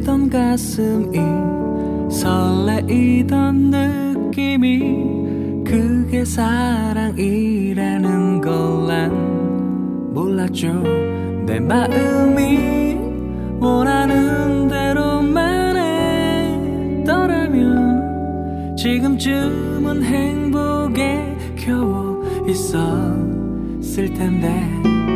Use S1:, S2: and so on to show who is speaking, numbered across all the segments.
S1: 설레던 가슴이 설레이던 느낌이 그게 사랑이라는 걸 난 몰랐죠. 내 마음이 원하는 대로만 했더라면 지금쯤은 행복에 겨워 있었을 텐데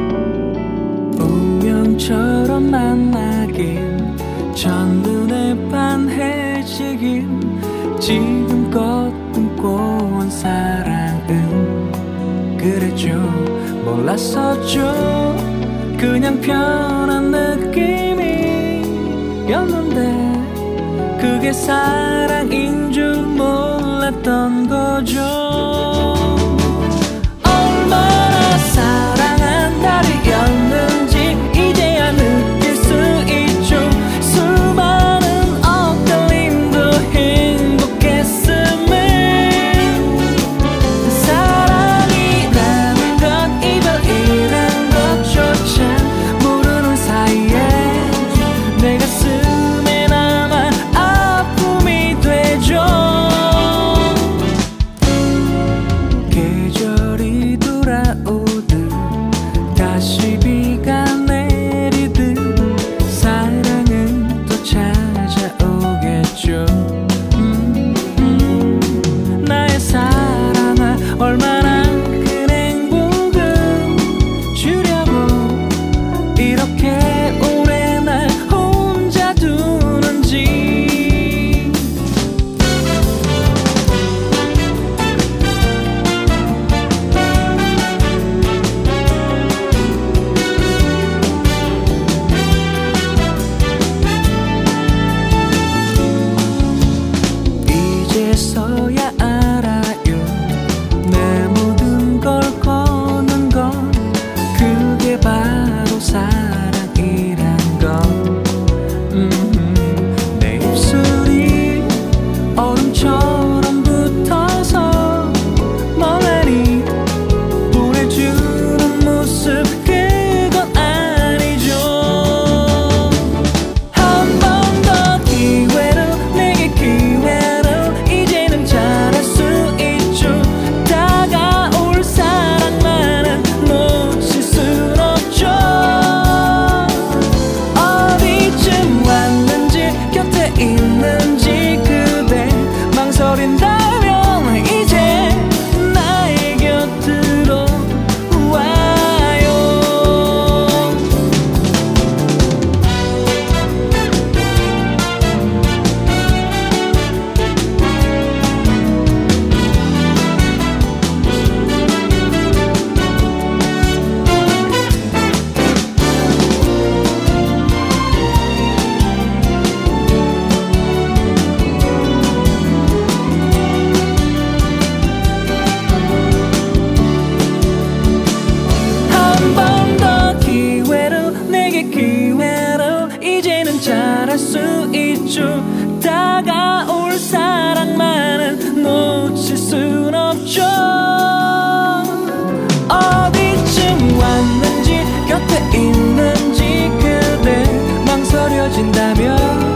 S1: 운명처럼 만나긴 첫눈에 반해지긴 지금껏 꿈꿔온 사랑은 그랬죠. 몰랐었죠. 그냥 편한 느낌이었는데 그게 사랑인 줄 몰랐던 거죠. 얼마나 사랑한 달이었는지 이제야 느낄 수 있죠. 수많은 엇갈림도 행복했음을. 사랑이라는 것 이별이란 것조차 모르는 사이에 내 가슴에 남아 아픔이 되죠. 계절이 돌아오듯 다시 비가 내리듯 사랑은 또 찾아오겠죠. 나의 사랑아 얼마나 큰 행복을 주려고 이렇게 오래 날 혼자 두는지. 이제서야 알아요. 내 모든 걸 거는 건 그게 바로 사랑이란 건. 내 입술이 얼음처럼 붙어서 멍하니 보내주는 모습 그건 아니죠. 한 번 더 기회를 내게 기회를 이제는 잘할 수 있죠. 다가올 사랑만은 놓칠 순 없죠. 어디쯤 왔는지 곁에 있는지 그대 망설인다면 이제 나의 곁으로 와요. 한 번 더 기회를 내게 기회를 이제는 잘할 수 있죠. 다가올 사랑만은 놓칠 순 없죠. 어디쯤 왔는지 곁에 있는지 그대 망설여진다면